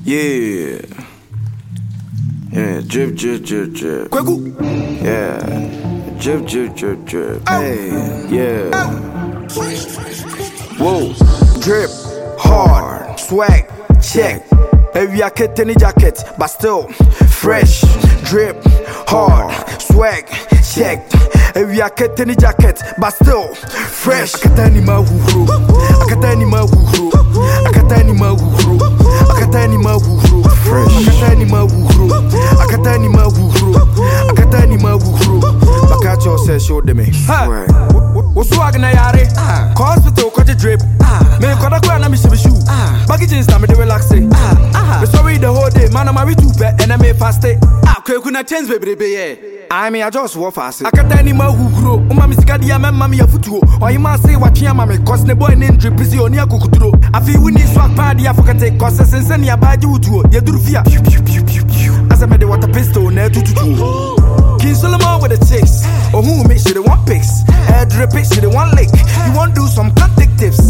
Yeah. Yeah, drip, drip, drip, drip. Yeah. Drip, drip, drip, drip. Hey, yeah. Whoa. Drip, hard, swag, check. Every jacket, any jacket, but still fresh. Drip, hard, swag, check. Every jacket, any jacket, but still fresh. Akatani mahuru, akatani mahuru, akatani mahuru, akatani mahuru, fresh. Akatani mahuru, akatani mahuru, akatani mahuru. Bakacho says show them me. What's swag na yare? Hospital cut a drip. Me koda kwa na me shoe. Baggy jeans na me dey relax. Me sorry the whole day, man. I'm married to pet and I may fast it. Kuna change baby. I mean, I just walk fast. Akatani mahuru, umami sikadi ya mami ya futuo. Or you must say what you am cause the boy named drip is on your kukuturo. I feel we need swag party, I forget take cause since any about you to you do fear. As I made the water pistol, near to King Solomon with the chicks. Or who makes you the one pics? Hair drip it, she the one lick. You want do some contact tips?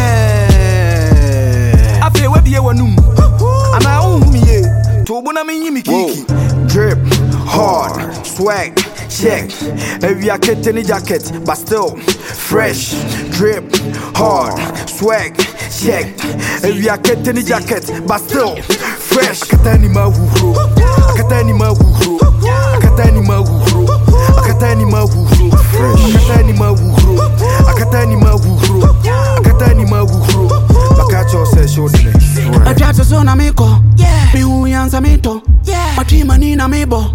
I feel where you want and I own me. Tobuna me kiki. Drip, hard, swag, check. Every jacket, any jacket, but still fresh. Drip, hard, swag, check. Every jacket, any jacket, but still fresh. Akatani mahuru, akatani mahuru, akatani mahuru, akatani mahuru, fresh. Akatani mahuru, akatani mahuru, akatani mahuru. Bakacho says show them. I try to zone a meko, me who yanza mito, my team anina mebo,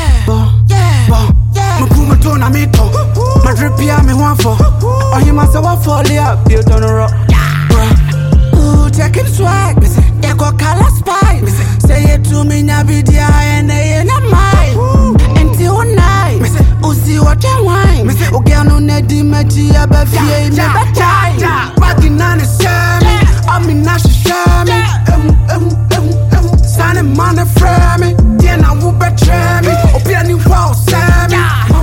Makuma tona mito, my drip ya me one for, or he must have fall up, built on a rock. Ooh, taking swag, they go color spy. Say it to me, Navidia, and they ain't a mine. Until night, Uzi what you wine. Ogano Nedi Matia, Bafia, never die. Bagging on the sherry, I'm in Nash Sherry. Signing money from me, then I will betray me. Open new walls, Sammy.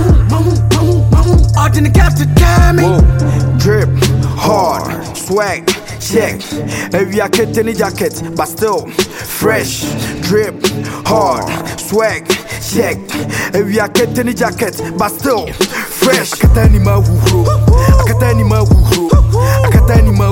All in the cap to damn me. Drip, hard, swag, check. Every jacket, any jacket, but still fresh. Drip, hard, swag, check. Every jacket, any jacket, but still fresh. Akatani mahuru, akatani mahuru, akatani mahuru.